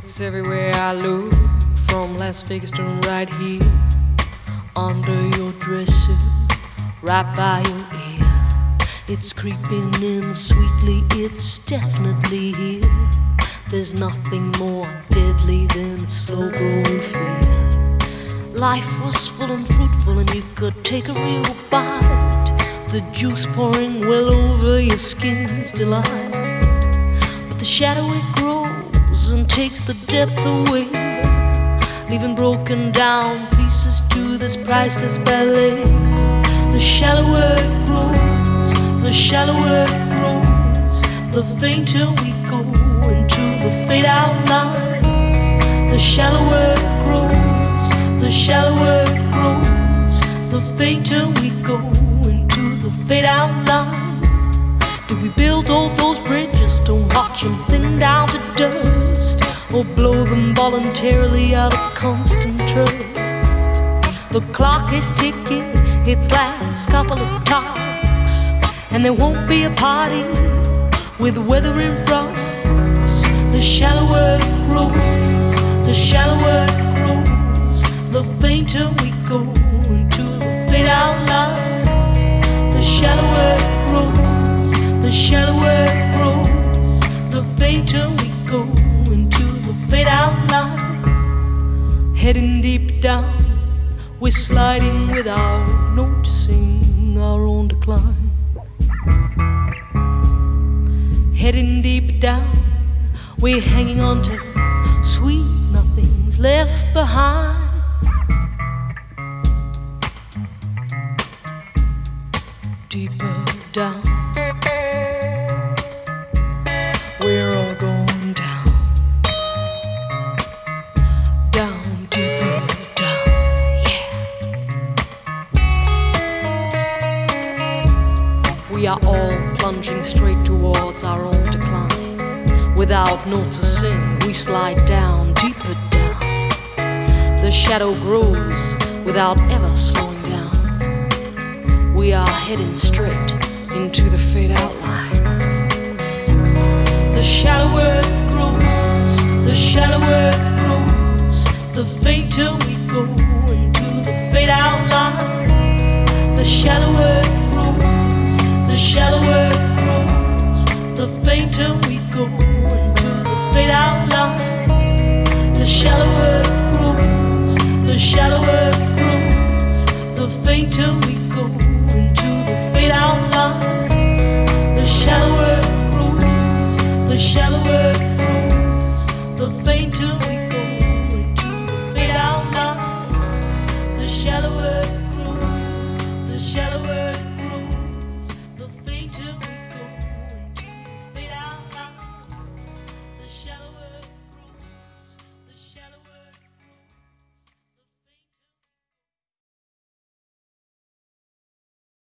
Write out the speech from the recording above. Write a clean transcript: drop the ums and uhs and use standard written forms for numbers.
It's everywhere I look, from Las Vegas to right here, under your dresser, right by your ear. It's creeping in sweetly, it's definitely here. There's nothing more deadly than a slow-growing fear. Life was full and fruitful and you could take a real bite, the juice pouring well over your skin's delight. But the shadow it grows and takes the depth away, leaving broken down pieces to this priceless ballet. The shallower it grows, the shallower it grows, the fainter we go into the fade out line. The shallower it grows, the shallower it grows, the fainter we go into the fade out line. Do we build all those bridges to watch them thin down to dust, or blow them voluntarily out of constant trust? The clock is ticking its last couple of talks, and there won't be a party with weather in front. The shallower it grows, the shallower it grows, the fainter we go into the fade out line. The shallower it grows, the shallower it grows, the fainter we go into the fade out line. Heading deep down, we're sliding without noticing our own decline. Heading deep down, we're hanging on to sweet nothings left behind. Deeper down, we're all going down. Down, deeper down, yeah. We are all plunging straight towards our own decline. Without noticing, we slide down, deeper down. The shadow grows without ever slowing down. We are heading straight into the fade out line. The shallower it grows, the shallower it grows, the fainter we go into the fade out line. The shallower it grows, the shallower it grows, the fainter we go into the fade out line. The shallower it grows, the shallower it grows, the fainter we go into the fade out line. The shallower it grows, the shallower it grows,